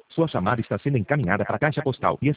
Sua chamada está sendo encaminhada para a caixa postal e